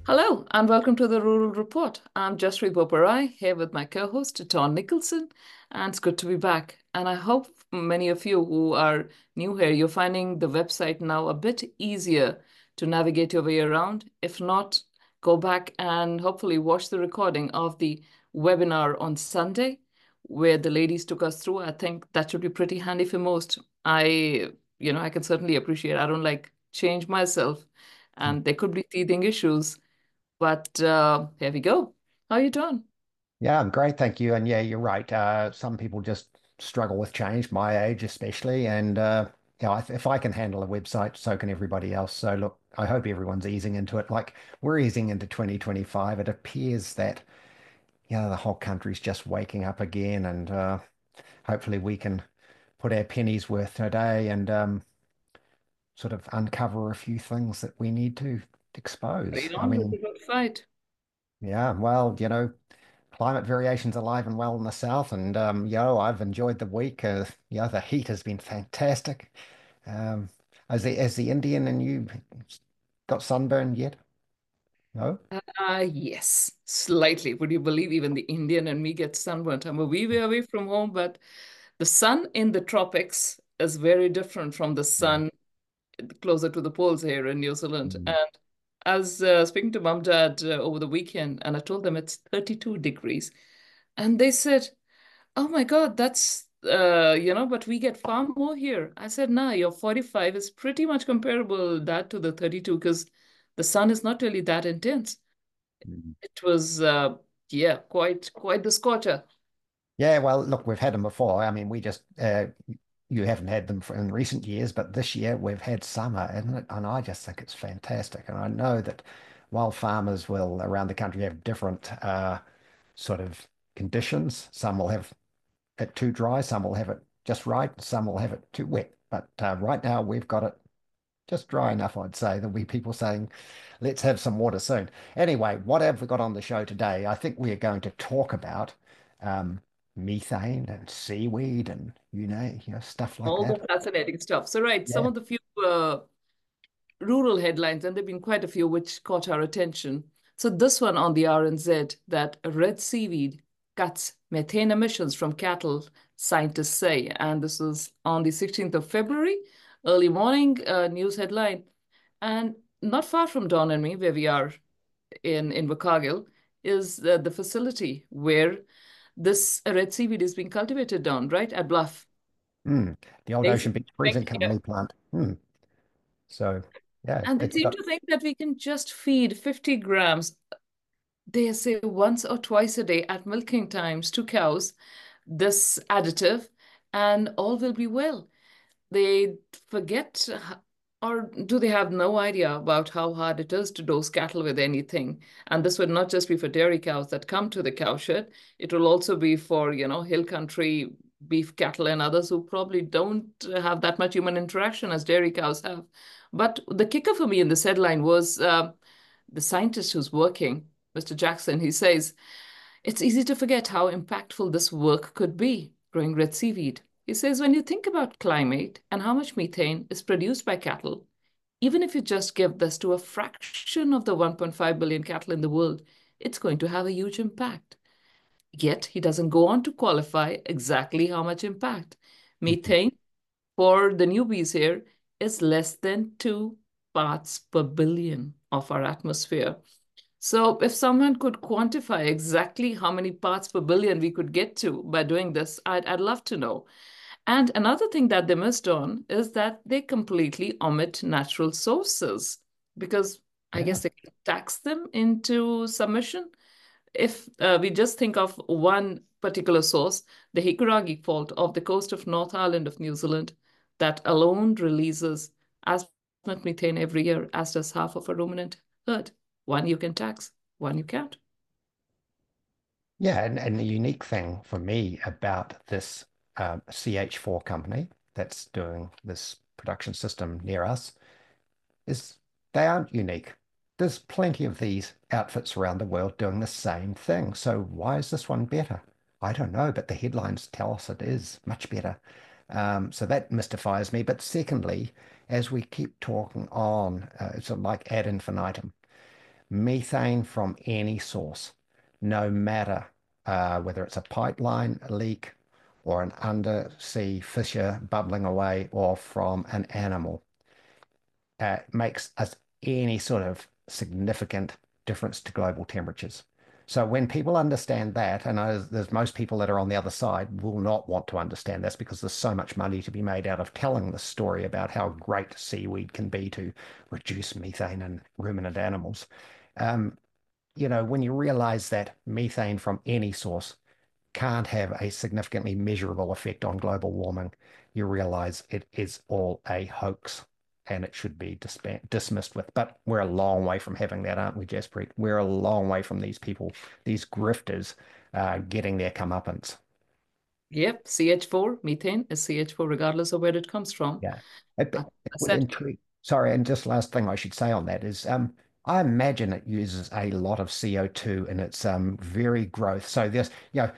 Hello, and welcome to the Rural Report. I'm Jaspreet Boparai here with my co-host, Ton Nicholson, and it's good to be back. And I hope many of you who are new here, you're finding the website now a bit easier to navigate your way around. If not, go back and hopefully watch the recording of the webinar on Sunday, where the ladies took us through. I think that should be pretty handy for most. I can certainly appreciate. I don't like change myself, and there could be teething issues, but here we go. How you doing? Yeah, I'm great, thank you. And yeah, you're right. Some people just struggle with change, my age especially. And if I can handle a website, so can everybody else. So look, I hope everyone's easing into it. Like we're easing into 2025. It appears that the whole country's just waking up again, and hopefully we can put our pennies worth today and sort of uncover a few things that we need to expose. Right I on with mean, the good fight. yeah, well, climate variation's alive and well in the south, and I've enjoyed the week. The heat has been fantastic. Um, has the Indian and you got sunburned yet? No? Yes, slightly. Would you believe even the Indian and me get sunburnt? I'm a wee way away from home, but the sun in the tropics is very different from the Mm. sun closer to the poles here in New Zealand. Mm. And I was speaking to mum dad over the weekend, and I told them it's 32 degrees, and they said, "Oh my God, but we get far more here." I said, "Nah, your 45 is pretty much comparable that to the 32 because the sun is not really that intense." Mm. It was, yeah, quite the scorcher. Yeah, well, look, we've had them before. I mean, you haven't had them in recent years, but this year we've had summer, isn't it? And I just think it's fantastic. And I know that while farmers will around the country have different sort of conditions, some will have it too dry, some will have it just right, some will have it too wet. But right now we've got it just dry enough, I'd say. There'll be people saying, let's have some water soon. Anyway, what have we got on the show today? I think we're going to talk about um, methane and seaweed and stuff like All the that. fascinating stuff. So, right, some Yeah. of the few rural headlines, and there've been quite a few which caught our attention. So, this one on the RNZ, that red seaweed cuts methane emissions from cattle, scientists say. And this is on the 16th of February, early morning news headline. And not far from Don and me, where we are in Invercargill, is the facility where this red seaweed is being cultivated down, right at Bluff. Mm. The old They seem Ocean Beach to Freezing think, yeah. Company plant. So, yeah, And they it's seem got. to think that we can just feed 50 grams, they say once or twice a day at milking times to cows, this additive, and all will be well. They forget, or do they have no idea about how hard it is to dose cattle with anything? And this would not just be for dairy cows that come to the cowshed, it will also be for, hill country beef cattle and others who probably don't have that much human interaction as dairy cows have. But the kicker for me in this headline was the scientist who's working, Mr. Jackson. He says, it's easy to forget how impactful this work could be, growing red seaweed. He says, when you think about climate and how much methane is produced by cattle, even if you just give this to a fraction of the 1.5 billion cattle in the world, it's going to have a huge impact. Yet he doesn't go on to qualify exactly how much impact. Methane, for the newbies here, is less than 2 parts per billion of our atmosphere. So if someone could quantify exactly how many parts per billion we could get to by doing this, I'd love to know. And another thing that they missed on is that they completely omit natural sources because I Yeah. guess they can tax them into submission. If we just think of one particular source, the Hikuragi Fault off the coast of North Island of New Zealand, that alone releases as much methane every year as does half of a ruminant herd. One you can tax, one you can't. Yeah, and the unique thing for me about this CH4 company that's doing this production system near us is they aren't unique. There's plenty of these outfits around the world doing the same thing. So why is this one better? I don't know, but the headlines tell us it is much better. So that mystifies me. But secondly, as we keep talking on, it's like ad infinitum. methane from any source, no matter whether it's a pipeline leak or an undersea fissure bubbling away or from an animal, makes us any sort of significant difference to global temperatures. So when people understand that, and there's most people that are on the other side will not want to understand this because there's so much money to be made out of telling the story about how great seaweed can be to reduce methane in ruminant animals. Um, when you realize that methane from any source can't have a significantly measurable effect on global warming, you realize it is all a hoax and it should be dismissed with. But we're a long way from having that, aren't we, Jaspreet? We're a long way from these people, these grifters, getting their comeuppance. Yep, CH4, methane is CH4 regardless of where it comes from. Yeah. I It I would said intrigue. Sorry, and just last thing I should say on that is I imagine it uses a lot of CO2 in its very growth. So there's,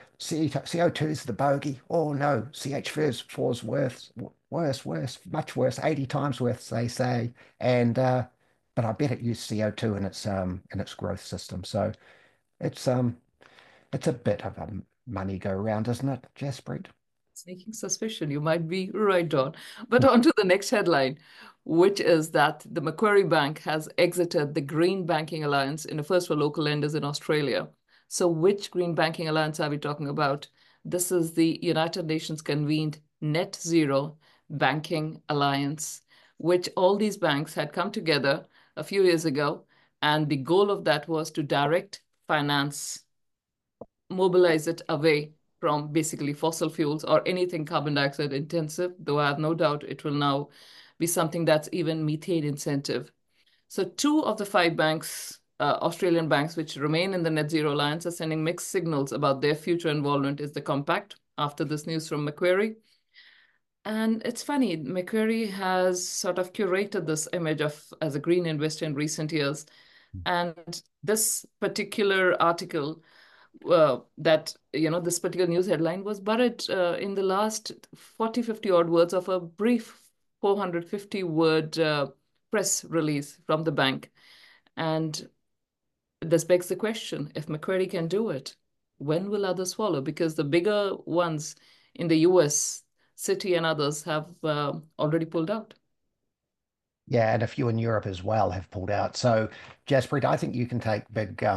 CO2 is the bogey. Oh no, CH4 is worse, much worse, 80 times worse, they say. And but I bet it used CO2 in its growth system. So it's um it's a bit of a money go round, isn't it, Jaspreet? sneaking suspicion. You might be right, Don. But on to the next headline, which is that the Macquarie Bank has exited the Green Banking Alliance in a first for local lenders in Australia. So, which Green Banking Alliance are we talking about? This is the United Nations convened Net Zero Banking Alliance, which all these banks had come together a few years ago. And the goal of that was to direct finance, mobilize it away from basically fossil fuels or anything carbon dioxide intensive, though I have no doubt it will now be something that's even methane incentive. So two of the five banks, Australian banks, which remain in the Net Zero Alliance, are sending mixed signals about their future involvement is the Compact after this news from Macquarie. And it's funny, Macquarie has sort of curated this image of as a green investor in recent years. And this particular article that this particular news headline was buried in the last 40, 50 odd words of a brief 450 word press release from the bank. And this begs the question, if Macquarie can do it, when will others follow? Because the bigger ones in the US, Citi and others have already pulled out. Yeah, and a few in Europe as well have pulled out. So, Jaspreet, I think you can take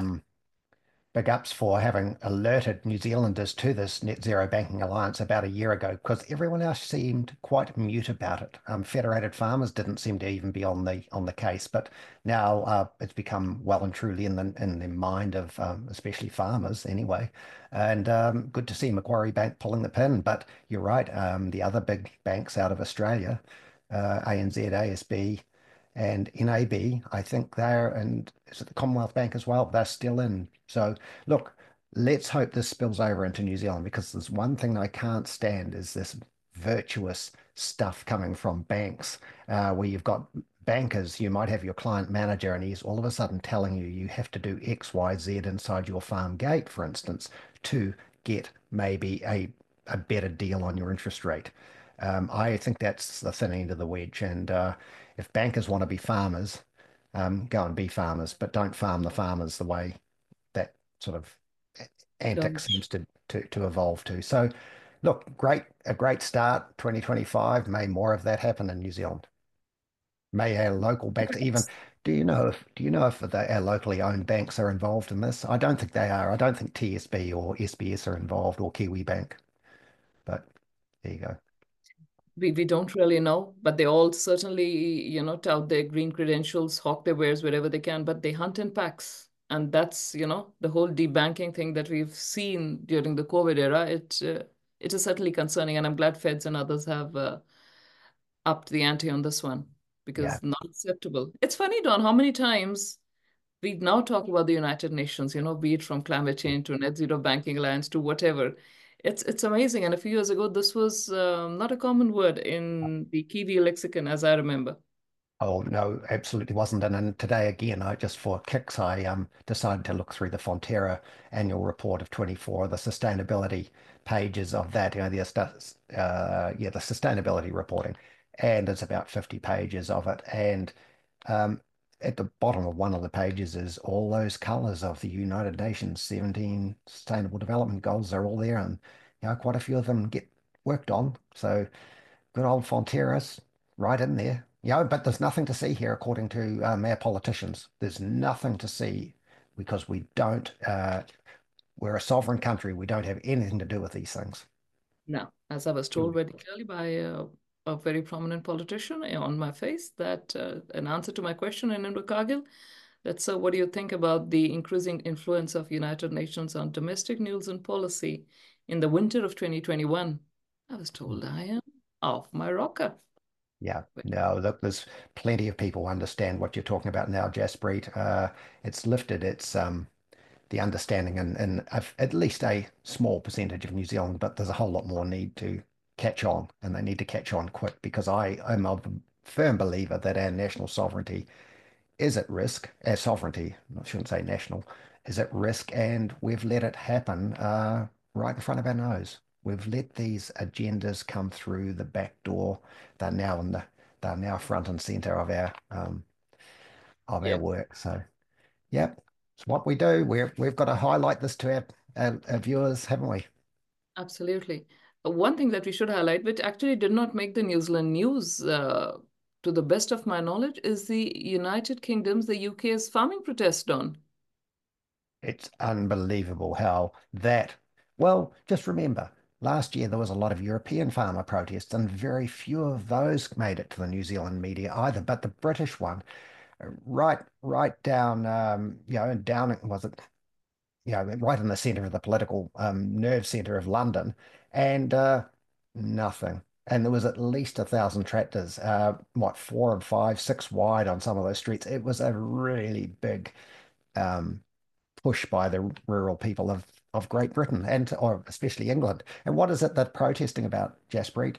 big ups for having alerted New Zealanders to this Net Zero Banking Alliance about a year ago, because everyone else seemed quite mute about it. Federated Farmers didn't seem to even be on the case, but now it's become well and truly in the mind of especially farmers anyway. And good to see Macquarie Bank pulling the pin. But you're right, the other big banks out of Australia, ANZ, ASB and NAB, I think they're, and is it the Commonwealth Bank as well? They're still in. So look, let's hope this spills over into New Zealand because there's one thing I can't stand is this virtuous stuff coming from banks, where you've got bankers, you might have your client manager and he's all of a sudden telling you you have to do X, Y, Z inside your farm gate, for instance, to get maybe a better deal on your interest rate. I think that's the thin end of the wedge. And if bankers want to be farmers, go and be farmers, but don't farm the farmers the way that sort of antic Don't. seems to evolve to. So, look, a great start, 2025. May more of that happen in New Zealand. May our local banks even. Do you know if our locally owned banks are involved in this? I don't think they are. I don't think TSB or SBS are involved or Kiwi Bank. But there you go. We don't really know, but they all certainly, tout their green credentials, hawk their wares wherever they can, but they hunt in packs. And that's, the whole debanking thing that we've seen during the COVID era. It is certainly concerning, and I'm glad Feds and others have upped the ante on this one Yeah. because not acceptable. It's funny, Don, how many times we now talk about the United Nations, be it from climate change to net zero banking alliance to whatever. It's amazing. And a few years ago, this was not a common word in the Kiwi lexicon, as I remember. Oh no, absolutely wasn't. And then today again, I just for kicks, I decided to look through the Fonterra annual report of 24, the sustainability pages of that, the sustainability reporting, and it's about 50 pages of it. And um, at the bottom of one of the pages is all those colors of the United Nations 17 Sustainable Development Goals. They're all there, and quite a few of them get worked on. So good old Fonterra's right in there. But there's nothing to see here, according to our politicians. There's nothing to see because we don't. We're a sovereign country. We don't have anything to do with these things. Now, as I was told very clearly by a very prominent politician on my face, that an answer to my question in Invercargill, that, so what do you think about the increasing influence of United Nations on domestic news and policy in the winter of 2021? I was told I am off my rocker. Yeah, no, look, there's plenty of people understand what you're talking about now, Jaspreet. It's lifted its the understanding in at least a small percentage of New Zealand, but there's a whole lot more need to catch on, and they need to catch on quick because I'm a firm believer that our national sovereignty is at risk. Our sovereignty, I shouldn't say national, is at risk, and we've let it happen right in front of our nose. We've let these agendas come through the back door. They're now in the they're now front and center of our Yeah, work. So, yep, it's what we do. We've got to highlight this to our viewers, haven't we? absolutely. One thing that we should highlight, which actually did not make the New Zealand news, to the best of my knowledge, is the United Kingdom's, the UK's farming protest on. It's unbelievable how that. Well, just remember, last year there was a lot of European farmer protests, and very few of those made it to the New Zealand media either. But the British one, right down, down was it, right in the centre of the political nerve centre of London, and nothing. And there was at least 1,000 tractors, what, four and five, six wide on some of those streets. It was a really big um, push by the rural people of Great Britain and or especially England. And what is it they're protesting about, Jaspreet?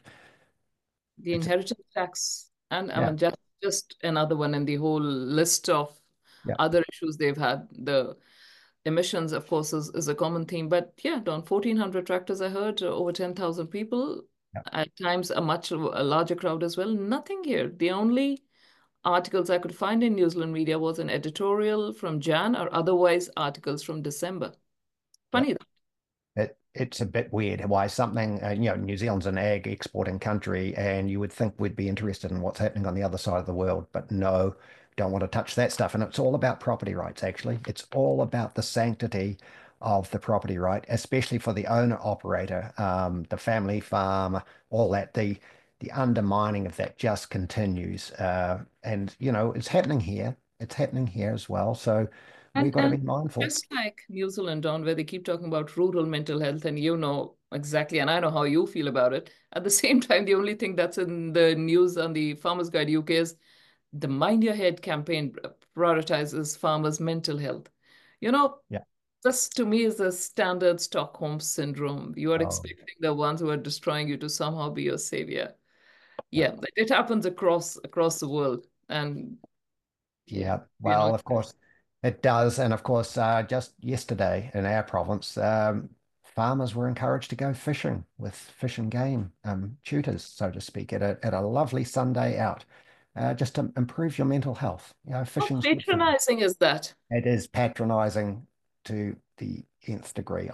The It's inheritance tax, and I yeah, mean, just another one in the whole list of yeah, other issues they've had. The emissions, of course, is a common theme. But yeah, Don, 1,400 tractors, I heard, over 10,000 people, yeah, at times a larger crowd as well. Nothing here. The only articles I could find in New Zealand media was an editorial from Jan or otherwise articles from December. yeah. Funny. It's a bit weird why something, New Zealand's an ag exporting country, and you would think we'd be interested in what's happening on the other side of the world, but no, don't want to touch that stuff. And it's all about property rights, actually. It's all about the sanctity of the property right, especially for the owner operator, the family farm, all that. The undermining of that just continues, and it's happening here. It's happening here as well. So we've got to And be mindful. just like New Zealand, Don, where they keep talking about rural mental health, and you know exactly, and I know how you feel about it. At the same time, the only thing that's in the news on the Farmers Guide UK is the Mind Your Head campaign prioritizes farmers' mental health. You know, Yeah. this to me is a standard Stockholm syndrome. You are Oh, expecting the ones who are destroying you to somehow be your savior. Yeah, it happens across the world, and yeah, yeah, we're well, not. of course it does. And of course, just yesterday in our province, farmers were encouraged to go fishing with fish and game tutors, so to speak, at a lovely Sunday out, just to improve your mental health. How Fishing's good for you. patronizing is that? It is patronizing to the nth degree.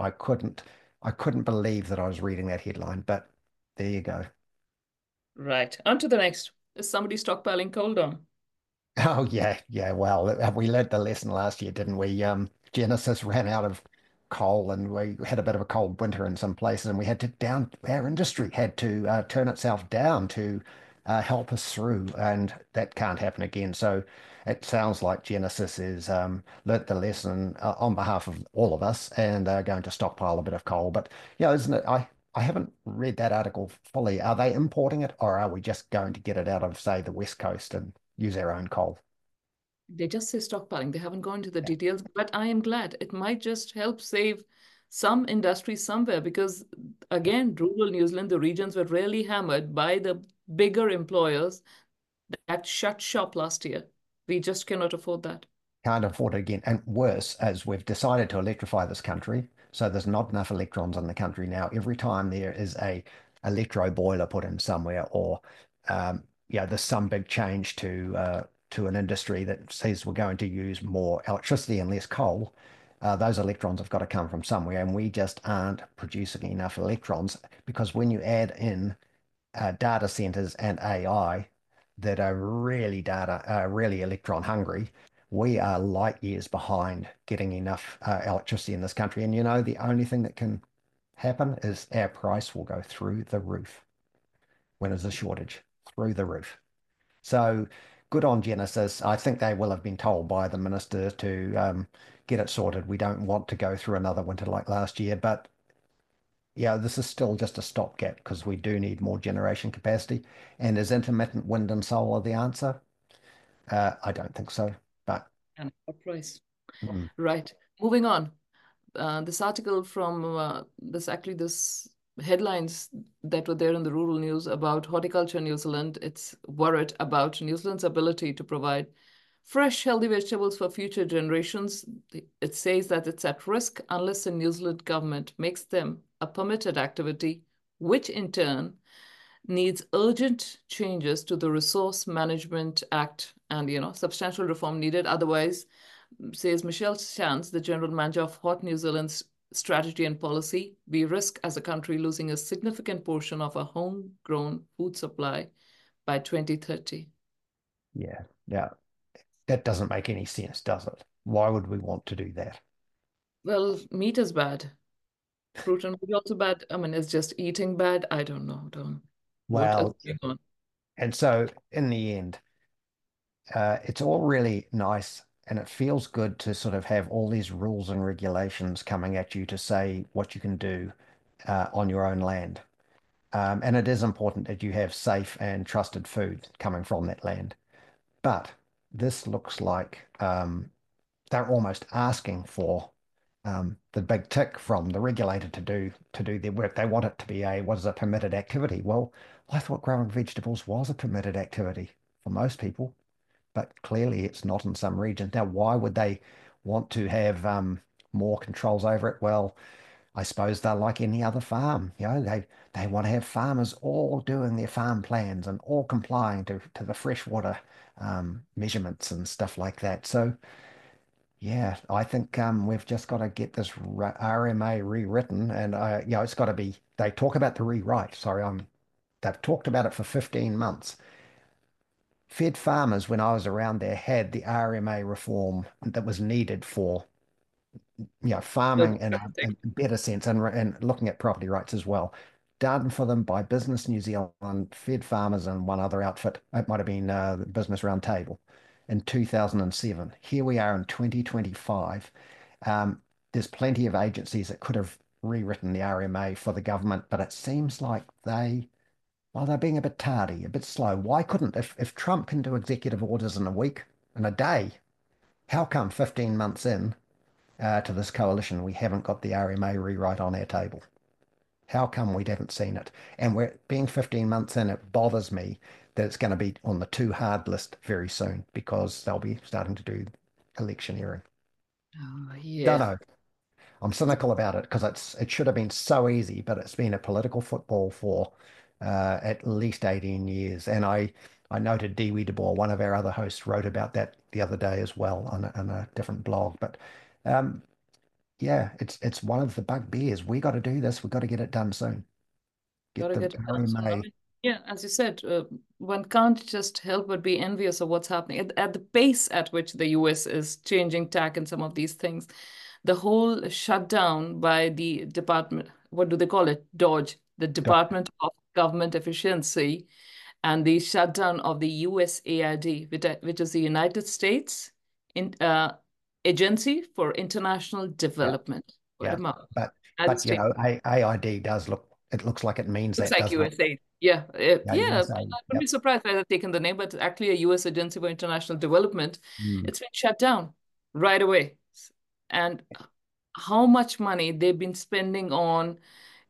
I couldn't believe that I was reading that headline, but there you go. Right. On to the next. Is somebody stockpiling cold on? Oh yeah, yeah. Well, we learned the lesson last year, didn't we? Genesis ran out of coal, and we had a bit of a cold winter in some places, and we had to down our industry had to turn itself down to help us through, and that can't happen again. So it sounds like Genesis is learnt the lesson on behalf of all of us, and going to stockpile a bit of coal. But isn't it? I haven't read that article fully. Are they importing it, or are we just going to get it out of, say, the West Coast and use our own coal? They just say stockpiling. They haven't gone into the details, but I am glad. It might just help save some industry somewhere because, again, rural New Zealand, the regions were really hammered by the bigger employers that shut shop last year. We just cannot afford that. Can't afford it again. And worse, as we've decided to electrify this country, so there's not enough electrons in the country now. Every time there is a electro boiler put in somewhere, or there's some big change to to an industry that says we're going to use more electricity and less coal, those electrons have got to come from somewhere, and we just aren't producing enough electrons because when you add in data centers and AI that are really really electron hungry, we are light years behind getting enough electricity in this country. And the only thing that can happen is our price will go through the roof when there's a shortage, through the roof. So good on Genesis. I think they will have been told by the minister to get it sorted. We don't want to go through another winter like last year, but yeah, this is still just a stopgap because we do need more generation capacity. And is intermittent wind and solar the answer? I don't think so. But And what price? mm, Right. Moving on. This article from this headlines that were there in the rural news about horticulture in New Zealand. It's worried about New Zealand's ability to provide fresh, healthy vegetables for future generations. It says that it's at risk unless the New Zealand government makes them a permitted activity, which in turn needs urgent changes to the Resource Management Act and, substantial reform needed. Otherwise, says Michelle Chance, the general manager of Hort New Zealand's strategy and policy, we risk as a country losing a significant portion of our homegrown food supply by 2030. yeah, yeah, that doesn't make any sense, does it? Why would we want to do that? Well, meat is bad. Fruit and veg also bad. I mean, it's just eating bad. I don't know. Don't. What is Well, going on? and so in the end, it's all really nice and it feels good to sort of have all these rules and regulations coming at you to say what you can do on your own land. And it is important that you have safe and trusted food coming from that land. But this looks like they're almost asking for the big tick from the regulator to do their work. They want it to be what is a permitted activity. Well, I thought growing vegetables was a permitted activity for most people, but clearly it's not in some regions. Now, why would they want to have more controls over it? Well, I suppose they're like any other farm. They want to have farmers all doing their farm plans and all complying to the freshwater measurements and stuff like that. So yeah, I think we've just got to get this RMA rewritten, and it's got to be. They talk about the rewrite. Sorry, they've talked about it for 15 months. Fed farmers, when I was around there, had the RMA reform that was needed for Good. farming in a better sense and looking at property rights as well. Done for them by Business New Zealand, Fed Farmers, and one other outfit. It might have been the Business Roundtable in 2007. Here we are in 2025. Um, there's plenty of agencies that could have rewritten the RMA for the government, but it seems like they're being a bit tardy, a bit slow. Why couldn't, if Trump can do executive orders in a week, in a day, how come 15 months in? To this coalition, we haven't got the RMA rewrite on our table. How come we haven't seen it? And we're being 15 months in, it bothers me that it's going to be on the too hard list very soon because they'll be starting to do electioneering. Oh, Don't yeah. know. I'm cynical about it because it should have been so easy, but it's been a political football for at least 18 years. And I noted Dewey De Boer, one of our other hosts, wrote about that the other day as well on a different blog. But um, yeah, it's one of the bugbears. We got to do this. We got to get it done soon. Get Gotta the get it done soon. I RMA. mean, yeah, as you said, one can't just help but be envious of what's happening at the pace at which the US is changing tack in some of these things. The whole shutdown by the department, what do they call it? DOGE, the Department of Government Efficiency, and the shutdown of the USAID, which is the United States in, Agency for International Yeah, Development. What a yeah. mouth. But United States. AID does look. It looks like it means Looks that, like doesn't it? USA. Yeah, Yeah, yeah. I USA. wouldn't be Yep. surprised if they've taken the name, but it's actually a US Agency for International Development. Mm. It's been shut down right away. And how much money they've been spending on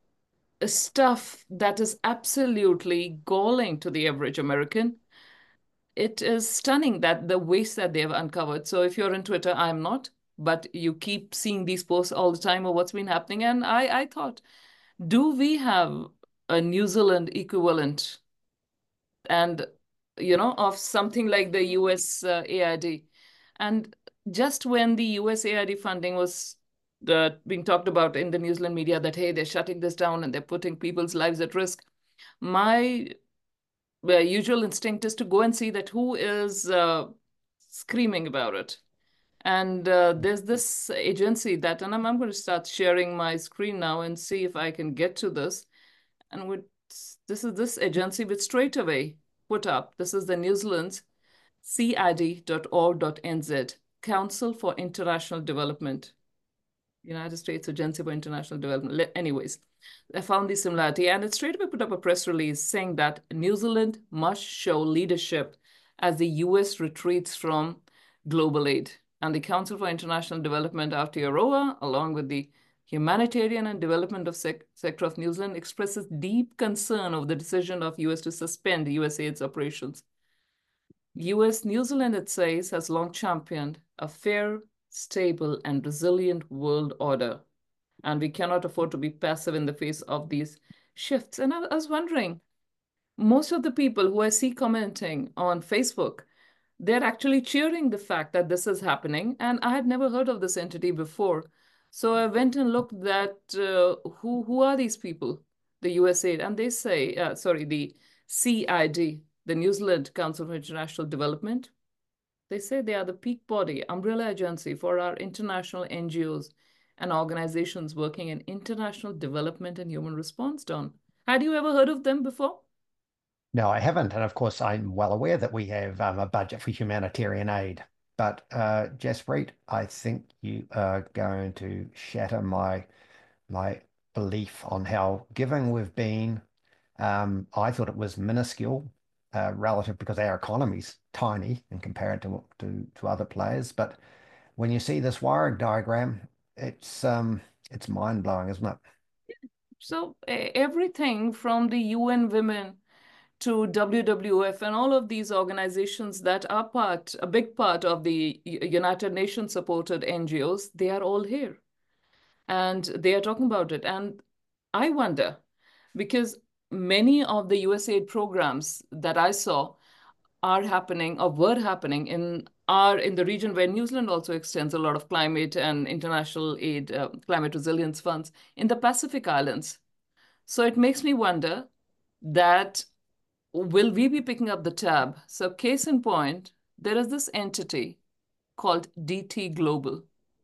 stuff that is absolutely galling to the average American. It is stunning that the waste that they have uncovered. So if you're on Twitter, I'm not, but you keep seeing these posts all the time of what's been happening. And I thought, do we have a New Zealand equivalent? And of something like the US AID. And just when the US AID funding was being talked about in the New Zealand media that, hey, they're shutting this down and they're putting people's lives at risk, my usual instinct is to go and see that who is screaming about it. And there's this agency that, and I'm going to start sharing my screen now and see if I can get to this. And this is this agency which straight away put up, this is the New Zealand's cid.org.nz, Council for International Development, United States Agency for International Development. Anyways, I found the similarity and it straight away put up a press release saying that New Zealand must show leadership as the US retreats from global aid. And the Council for International Development, Aotearoa, along with the Humanitarian and Development of Sector of New Zealand, expresses deep concern over the decision of US to suspend USAID's operations. US New Zealand, it says, has long championed a fair, stable, and resilient world order. And we cannot afford to be passive in the face of these shifts. And I was wondering, most of the people who I see commenting on Facebook, they're actually cheering the fact that this is happening. And I had never heard of this entity before. So I went and looked at who are these people, the USAID, and they say, sorry, the CID, the New Zealand Council for International Development. They say they are the peak body, umbrella agency for our international NGOs and organizations working in international development and human response, Don. Had you ever heard of them before? No, I haven't. And of course, I'm well aware that we have a budget for humanitarian aid. But Jaspreet, I think you are going to shatter my belief on how giving we've been. I thought it was minuscule relative because our economy's tiny in compared to other players. But when you see this wiring diagram, it's mind-blowing, isn't it? So everything from the UN Women to WWF and all of these organizations that are a big part of the United Nations supported NGOs, they are all here and they are talking about it. And I wonder, because many of the USAID programs that I saw are happening or were happening in the region where New Zealand also extends a lot of climate and international aid, climate resilience funds in the Pacific Islands. So it makes me wonder that will we be picking up the tab? So case in point, there is this entity called DT Global.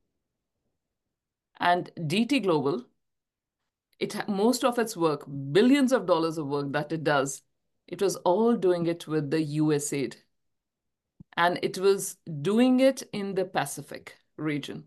And DT Global, most of its work, billions of dollars of work that it does, it was all doing it with the USAID. And it was doing it in the Pacific region.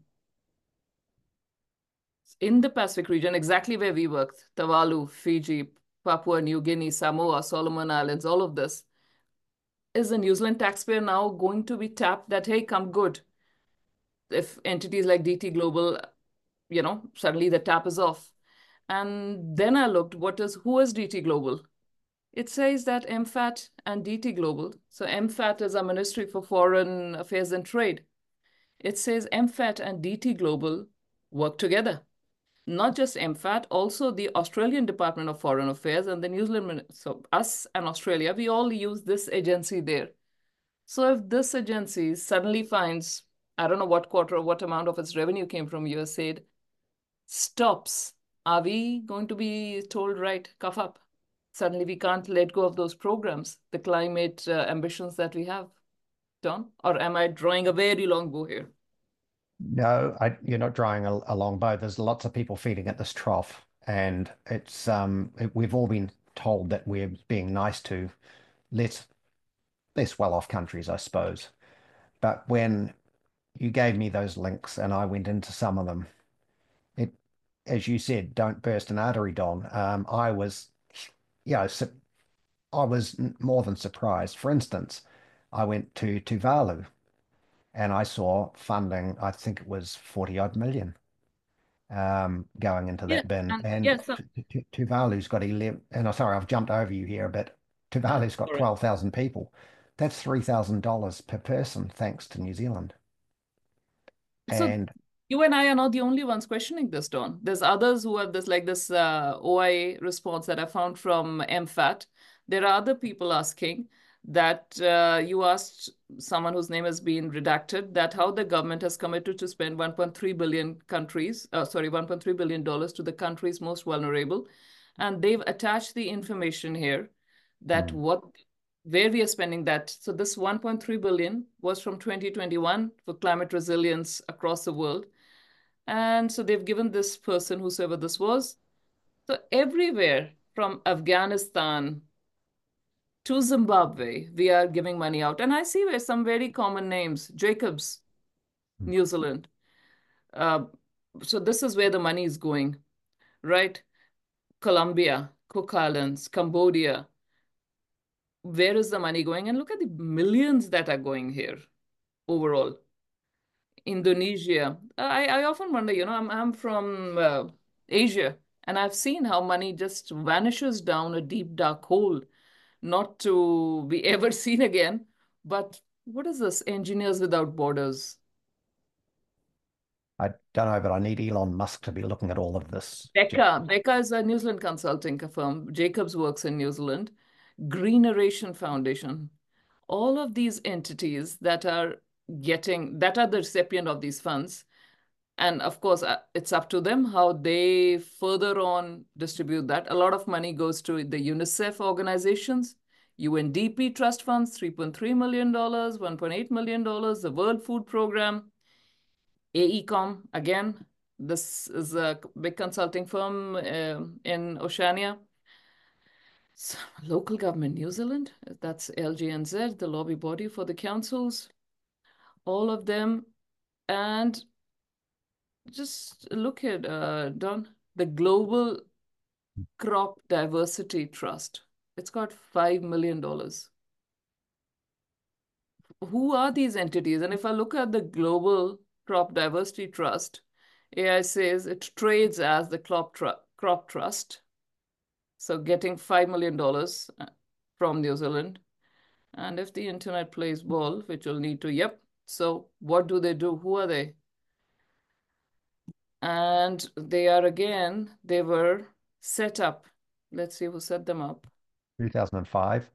In the Pacific region, exactly where we worked, Tuvalu, Fiji, Papua New Guinea, Samoa, Solomon Islands, all of this. Is the New Zealand taxpayer now going to be tapped that, hey, come good? If entities like DT Global, suddenly the tap is off. And then I looked, who is DT Global? It says that MFAT and DT Global, so MFAT is our Ministry for Foreign Affairs and Trade. It says MFAT and DT Global work together. Not just MFAT, also the Australian Department of Foreign Affairs and the New Zealand, so us and Australia, we all use this agency there. So if this agency suddenly finds, I don't know what quarter or what amount of its revenue came from USAID, stops, are we going to be told, right, cough up? Suddenly we can't let go of those programs, the climate ambitions that we have, Don? Or am I drawing a very long bow here? No, you're not drawing a long bow. There's lots of people feeding at this trough, and we've all been told that we're being nice to less well-off countries, I suppose. But when you gave me those links and I went into some of them, it, as you said, don't burst an artery, Don. I was, you know, I was more than surprised. For instance, I went to Tuvalu and I saw funding, I think it was 40 odd million going into Yeah, that bin. and And yes, Tuvalu's got 11, and I'm sorry, I've jumped over you here, but Tuvalu's got all right. 12,000 people. That's $3,000 per person, thanks to New Zealand. So And you and I are not the only ones questioning this, Don. There's others who have this OIA response that I found from MFAT. There are other people asking that you asked someone whose name has been redacted that how the government has committed to spend 1.3 billion countries, sorry, $1.3 billion to the countries most vulnerable. And they've attached the information here that Mm. what where we are spending that. So this 1.3 billion was from 2021 for climate resilience across the world. And so they've given this person, whosoever this was, so everywhere from Afghanistan to Zimbabwe, we are giving money out. And I see where some very common names, Jacobs, Mm. New Zealand. Uh, so this is where the money is going, right? Colombia, Cook Islands, Cambodia. Where is the money going? And look at the millions that are going here overall. Indonesia. I often wonder, I'm from Asia, and I've seen how money just vanishes down a deep, dark hole, not to be ever seen again. But what is this? Engineers Without Borders. I don't know, but I need Elon Musk to be looking at all of this. Becca is a New Zealand consulting firm. Jacobs works in New Zealand. Greeneration Foundation. All of these entities that are the recipient of these funds. And of course, it's up to them how they further on distribute that. A lot of money goes to the UNICEF organizations, UNDP trust funds, $3.3 million, $1.8 million, the World Food Program, AECOM, again, this is a big consulting firm in Oceania. So, local government New Zealand, that's LGNZ, the lobby body for the councils, all of them. And just look at Don, the Global Crop Diversity Trust. It's got $5 million. Who are these entities? And if I look at the Global Crop Diversity Trust, AI says it trades as the Crop Trust. So getting $5 million from New Zealand. And if the internet plays ball, which will need to, yep. So what do they do? Who are they? And they were set up. Let's see who set them up. 2005.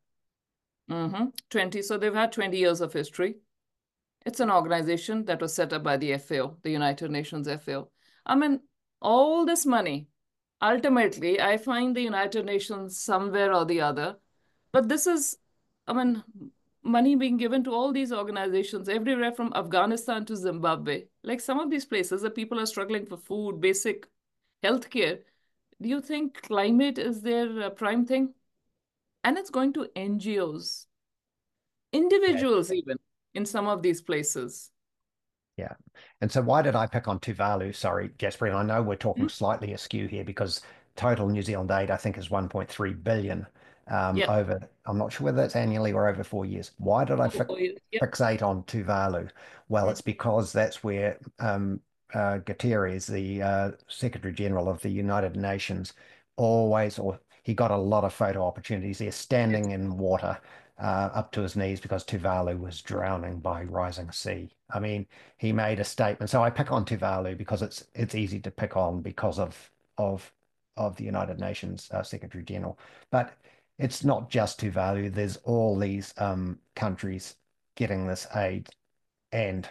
20. So they've had 20 years of history. It's an organization that was set up by the FAO, the United Nations FAO. I mean, all this money, ultimately, I find the United Nations somewhere or the other. But this is, I mean, money being given to all these organizations everywhere from Afghanistan to Zimbabwe. Like some of these places, the people are struggling for food, basic healthcare. Do you think climate is their prime thing? And it's going to NGOs, Yeah. individuals even in some of these places. Yeah. And so why did I pick on Tuvalu? Sorry, Jasper. And I know we're talking Hmm? slightly askew here because total New Zealand aid, I think, is 1.3 billion Yeah. over, I'm not sure whether that's annually or over 4 years. Why did I Yeah. Yeah. fixate on Tuvalu? Well, Hmm. it's because that's where Guterres, the Secretary General of the United Nations, always, or he got a lot of photo opportunities there, Yes. standing in water up to his knees because Tuvalu was drowning by rising sea. I mean, he made a statement. So I pick on Tuvalu because it's easy to pick on because of of the United Nations Secretary General. But it's not just Tuvalu. There's all these countries getting this aid and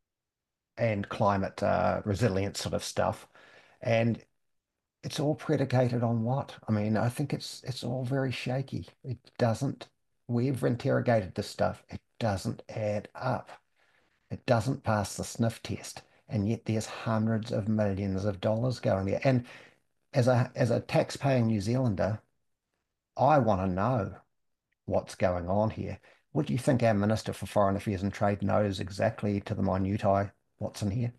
climate resilience sort of stuff. And it's all predicated on what? I mean, I think it's all very shaky. It doesn't, we've interrogated this stuff. It doesn't add up. It doesn't pass the sniff test. And yet there's hundreds of millions of dollars going there. And as a tax-paying New Zealander, I want to know what's going on here. What do you think our Minister for Foreign Affairs and Trade knows exactly to the minutiae what's in here?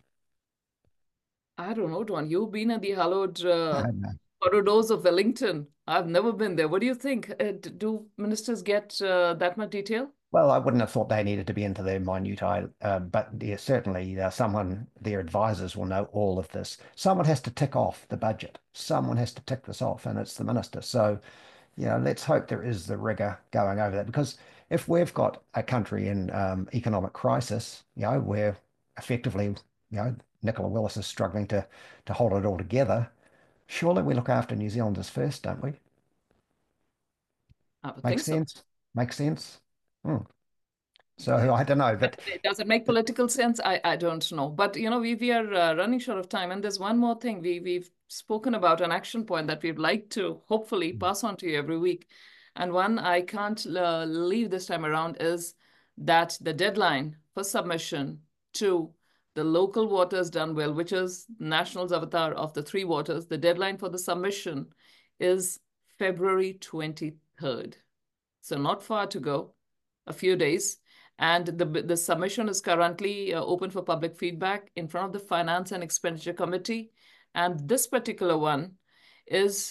I don't know, Don. You've been at the hallowed I don't know. corridors of Wellington. I've never been there. What do you think? Do ministers get that much detail? Well, I wouldn't have thought they needed to be into their minutiae, but yeah, certainly someone, their advisors will know all of this. Someone has to tick off the budget. Someone has to tick this off, and it's the minister. So, let's hope there is the rigor going over that because if we've got a country in economic crisis, where effectively, Nicola Willis is struggling to hold it all together, surely we look after New Zealanders first, don't we? I would Makes think so. sense? Makes sense? Hmm. So I don't know, but Does it make political sense? I don't know. But we are running short of time, and there's one more thing. We've spoken about an action point that we'd like to hopefully pass on to you every week. And one I can't leave this time around is that the deadline for submission to the local waters done well, which is National's avatar of the three waters, the deadline for the submission is February 23rd. So not far to go, a few days. And the submission is currently open for public feedback in front of the Finance and Expenditure Committee. And this particular one is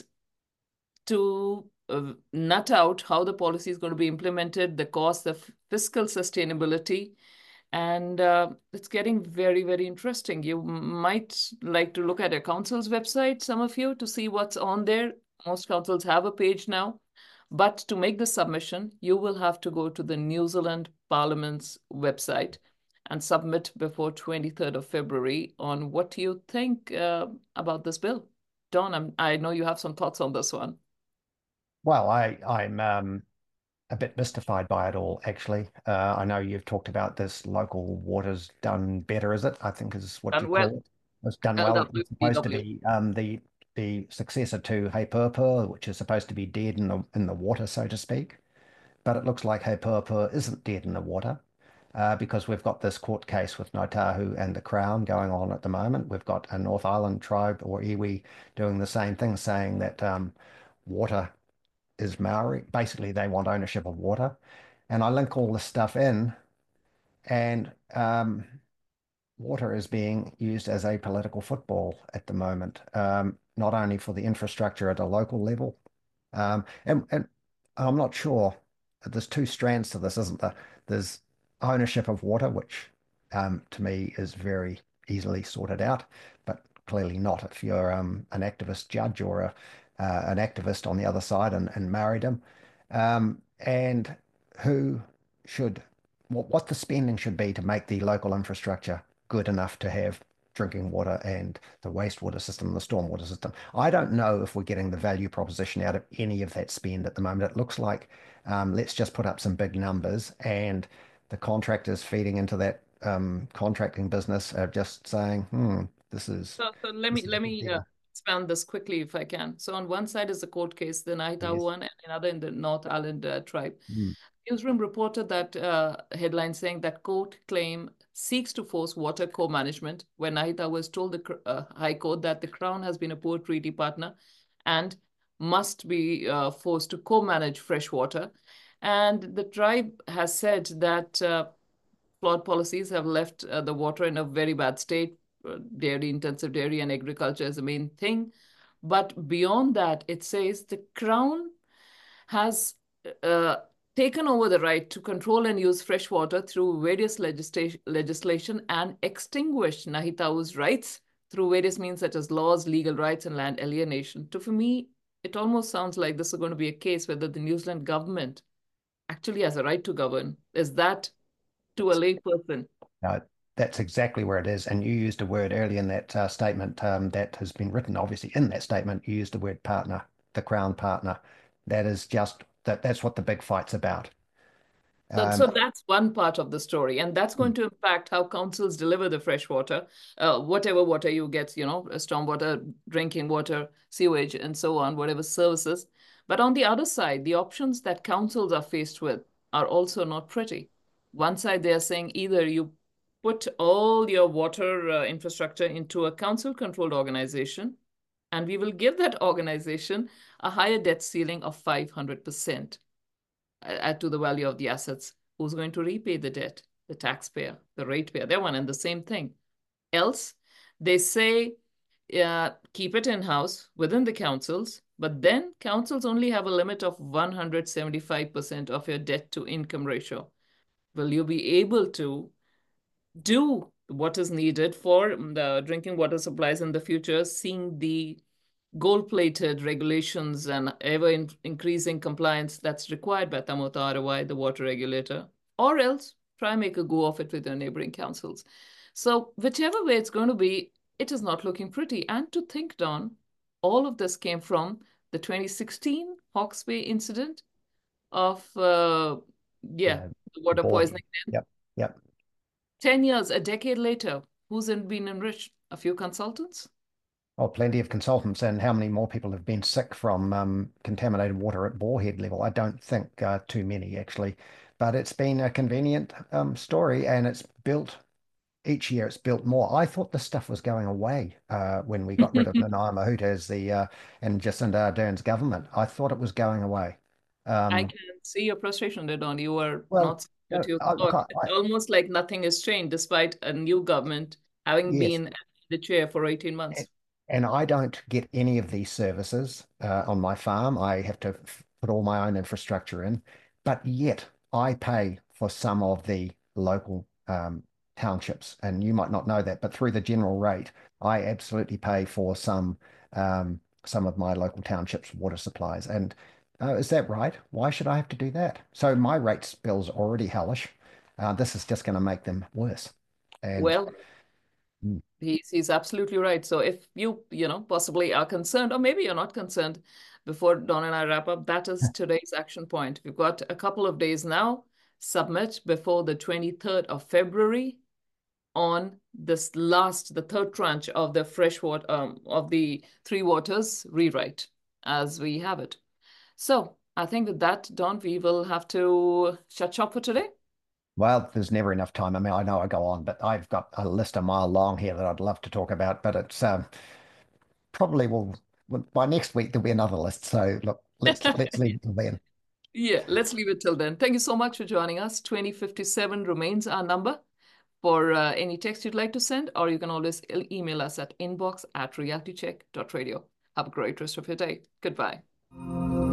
to nut out how the policy is going to be implemented, the cost, the fiscal sustainability, and it's getting very, very interesting. You might like to look at a council's website, some of you, to see what's on there. Most councils have a page now. But to make the submission, you will have to go to the New Zealand Parliament's website and submit before 23rd of February on what you think about this bill. Don, I know you have some thoughts on this one. well, I'm a bit mystified by it all, actually. I know you've talked about this local waters done better, is it? I think is what you Done well, call it. It's done well. It's supposed to LWPW. be the successor to He Purpur, which is supposed to be dead in the water, so to speak. But it looks like He Purpur isn't dead in the water. Because we've got this court case with Ngāi Tahu and the Crown going on at the moment. We've got a North Island tribe or iwi doing the same thing, saying that water is Maori. Basically, they want ownership of water. And I link all this stuff in, and water is being used as a political football at the moment, not only for the infrastructure at a local level. And I'm not sure. There's two strands to this, isn't there? There's ownership of water, which to me is very easily sorted out, but clearly not if you're an activist judge or an activist on the other side and married him. And who should, what the spending should be to make the local infrastructure good enough to have drinking water and the wastewater system, the stormwater system. I don't know if we're getting the value proposition out of any of that spend at the moment. It looks like let's just put up some big numbers, and the contractors feeding into that contracting business are just saying, this is So let this me is a let good me deal. expand this quickly if I can. So on one side is the court case, the Naitahu Yes. one, and another in the North Island tribe. Mm. Newsroom reported that headline saying that court claim seeks to force water co-management when Nahita was told the High Court that the Crown has been a poor treaty partner and must be forced to co-manage fresh water. And the tribe has said that flawed policies have left the water in a very bad state. Dairy, intensive dairy and agriculture is the main thing. But beyond that, it says the Crown has uh, taken over the right to control and use fresh water through various legislation and extinguished Nahitau's rights through various means such as laws, legal rights, and land alienation. So for me, it almost sounds like this is going to be a case whether the New Zealand government actually has a right to govern. Is that to a lay person? Uh, that's exactly where it is. And you used a word earlier in that statement that has been written, obviously, in that statement. You used the word partner, the Crown partner. That is just that's what the big fight's about. Um, So that's one part of the story, and that's going to impact how councils deliver the fresh water, whatever water you get, stormwater, drinking water, sewage, and so on, whatever services. But on the other side, the options that councils are faced with are also not pretty. One side, they are saying either you put all your water infrastructure into a council-controlled organization, and we will give that organization a higher debt ceiling of 500%. Add to the value of the assets. Who's going to repay the debt? The taxpayer, the ratepayer. They're one and the same thing. Else, they say keep it in-house within the councils, but then councils only have a limit of 175% of your debt to income ratio. Will you be able to do what is needed for the drinking water supplies in the future, seeing the gold-plated regulations and ever-increasing compliance that's required by Tamota Arawai, the water regulator, or else try and make a go of it with your neighboring councils. So whichever way it's going to be, it is not looking pretty. And to think, Don, all of this came from the 2016 Hawke's Bay incident of, yeah, yeah, water Bore poisoning. head. Yep. Yep. 10 years, a decade later, been enriched? A few consultants? Oh, plenty of consultants, and how many more people have been sick from contaminated water at borehead level? I don't think too many actually, but it's been a convenient story, and it's built each year. It's built more. I thought this stuff was going away when we got rid of Nanaia Mahuta as the and Jacinda Ardern's government. I thought it was going away. I Um, can see your frustration there, Don. You are well, not sticking to your look, thought. It's almost like nothing has changed despite a new government having yes. been in the chair for 18 months. And I don't get any of these services on my farm. I have to put all my own infrastructure in, but yet I pay for some of the local townships. And you might not know that, but through the general rate, I absolutely pay for some of my local townships' water supplies. And is that right? Why should I have to do that? So my rates bill's already hellish. This is just going to make them worse. And Well, mm, he's absolutely right. So if possibly are concerned, or maybe you're not concerned, before Don and I wrap up, that is today's action point. We've got a couple of days now. Submit before the 23rd of February on the third tranche of the freshwater, of the Three Waters rewrite as we have it. So I think with that, Don, we will have to shut shop for today. Well, there's never enough time. I mean, I know I go on, but I've got a list a mile long here that I'd love to talk about, but it's probably will by next week there'll be another list. So look, let's leave it till then. Yeah, let's leave it till then. Thank you so much for joining us. 2057 remains our number for any text you'd like to send, or you can always email us at inbox@realitycheck.radio. Have a great rest of your day. Goodbye.